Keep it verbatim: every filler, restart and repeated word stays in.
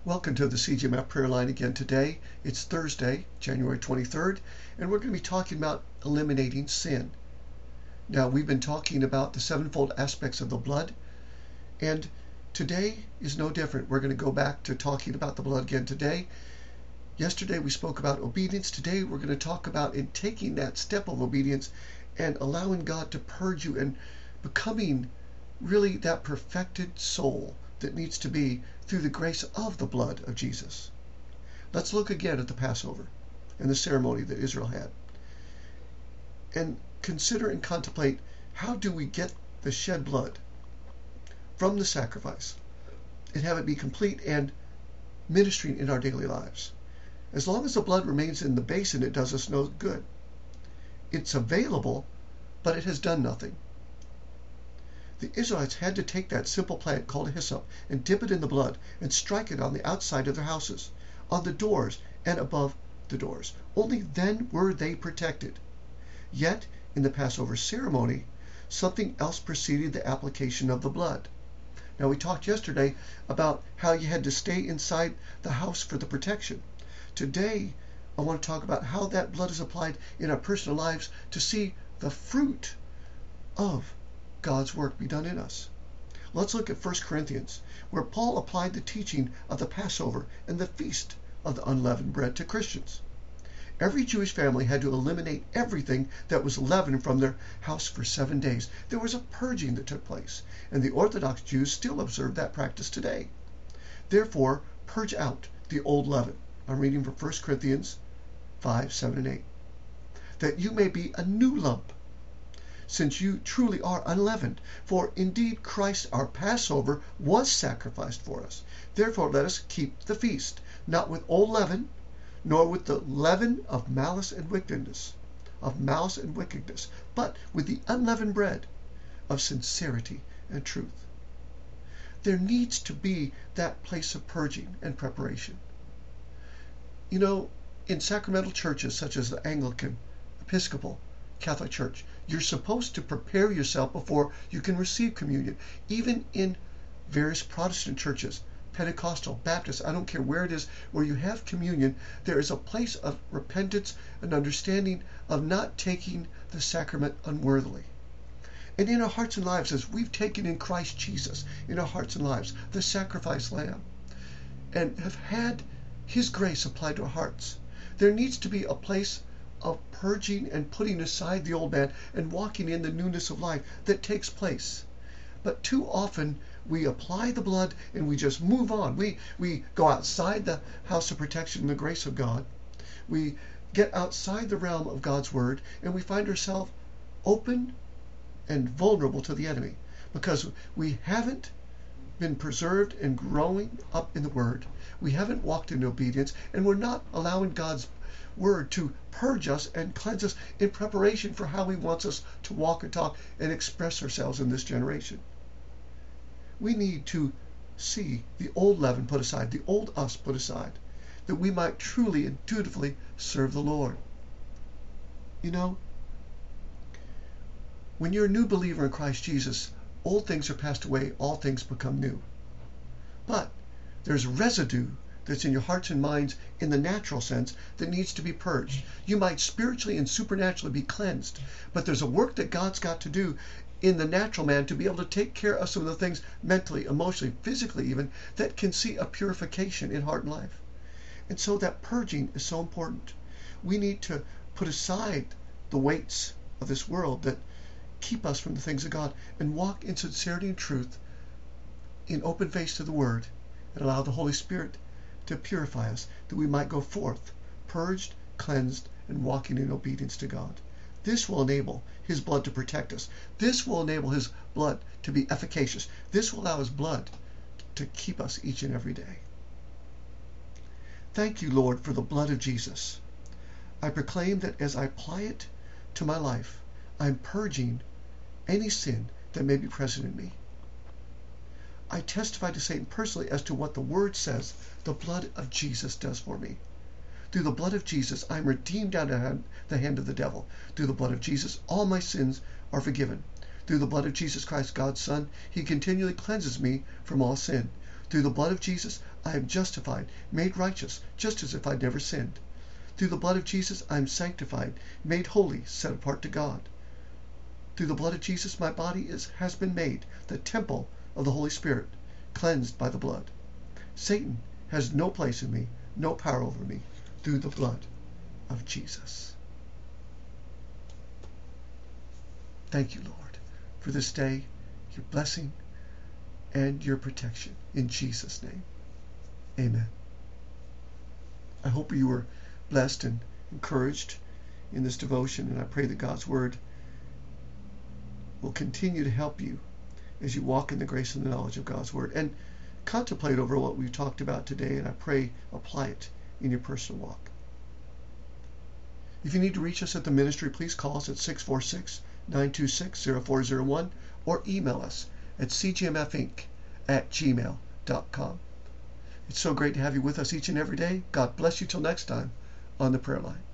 Welcome to the C G M F prayer line again today. It's Thursday, January twenty-third, and we're going to be talking about eliminating sin. Now, we've been talking about the sevenfold aspects of the blood, and today is no different. We're going to go back to talking about the blood again today. Yesterday we spoke about obedience. Today we're going to talk about in taking that step of obedience and allowing God to purge you and becoming really that perfected soul that needs to be through the grace of the blood of Jesus. Let's look again at the Passover and the ceremony that Israel had, and consider and contemplate, how do we get the shed blood from the sacrifice and have it be complete and ministering in our daily lives? As long as the blood remains in the basin, it does us no good. It's available, but it has done nothing. The Israelites had to take that simple plant called hyssop and dip it in the blood and strike it on the outside of their houses, on the doors and above the doors. Only then were they protected. Yet, in the Passover ceremony, something else preceded the application of the blood. Now, we talked yesterday about how you had to stay inside the house for the protection. Today, I want to talk about how that blood is applied in our personal lives to see the fruit of God's work be done in us. Let's look at First Corinthians, where Paul applied the teaching of the Passover and the feast of the unleavened bread to Christians. Every Jewish family had to eliminate everything that was leavened from their house for seven days. There was a purging that took place, and the Orthodox Jews still observe that practice today. Therefore, purge out the old leaven. I'm reading from First Corinthians five, seven, and eight. That you may be a new lump, since you truly are unleavened. For indeed Christ our Passover was sacrificed for us. Therefore let us keep the feast, not with old leaven, nor with the leaven of malice and wickedness, of malice and wickedness, but with the unleavened bread of sincerity and truth. There needs to be that place of purging and preparation. You know, in sacramental churches such as the Anglican, Episcopal, Catholic Church, you're supposed to prepare yourself before you can receive communion. Even in various Protestant churches, Pentecostal, Baptist, I don't care where it is, where you have communion, there is a place of repentance and understanding of not taking the sacrament unworthily. And in our hearts and lives, as we've taken in Christ Jesus, in our hearts and lives, the sacrificed lamb, and have had His grace applied to our hearts, there needs to be a place of purging and putting aside the old man and walking in the newness of life that takes place. But too often we apply the blood and we just move on. We we go outside the house of protection and the grace of God. We get outside the realm of God's word, and we find ourselves open and vulnerable to the enemy because we haven't been preserved and growing up in the word. We haven't walked in obedience, and we're not allowing God's word to purge us and cleanse us in preparation for how He wants us to walk and talk and express ourselves in this generation. We need to see the old leaven put aside, the old us put aside, that we might truly and dutifully serve the Lord. You know, when you're a new believer in Christ Jesus, old things are passed away, all things become new. But there's residue that's in your hearts and minds in the natural sense that needs to be purged. You might spiritually and supernaturally be cleansed, but there's a work that God's got to do in the natural man to be able to take care of some of the things mentally, emotionally, physically even, that can see a purification in heart and life. And so that purging is so important. We need to put aside the weights of this world that keep us from the things of God and walk in sincerity and truth in open face to the Word, and allow the Holy Spirit to purify us, that we might go forth purged, cleansed, and walking in obedience to God. This will enable His blood to protect us. This will enable His blood to be efficacious. This will allow His blood to keep us each and every day. Thank you, Lord, for the blood of Jesus. I proclaim that as I apply it to my life, I'm purging any sin that may be present in me. I testify to Satan personally as to what the Word says the blood of Jesus does for me. Through the blood of Jesus, I am redeemed out of the hand of the devil. Through the blood of Jesus, all my sins are forgiven. Through the blood of Jesus Christ, God's Son, He continually cleanses me from all sin. Through the blood of Jesus, I am justified, made righteous, just as if I'd never sinned. Through the blood of Jesus, I am sanctified, made holy, set apart to God. Through the blood of Jesus, my body is, has been made the temple of the Holy Spirit, cleansed by the blood. Satan has no place in me, no power over me, through the blood of Jesus. Thank you, Lord, for this day, your blessing, and your protection. In Jesus' name, amen. I hope you were blessed and encouraged in this devotion, and I pray that God's Word will continue to help you as you walk in the grace and the knowledge of God's Word, and contemplate over what we've talked about today, and I pray apply it in your personal walk. If you need to reach us at the ministry, please call us at six four six, nine two six, zero four zero one or email us at c g m f inc at gmail dot com. It's so great to have you with us each and every day. God bless you till next time on the prayer line.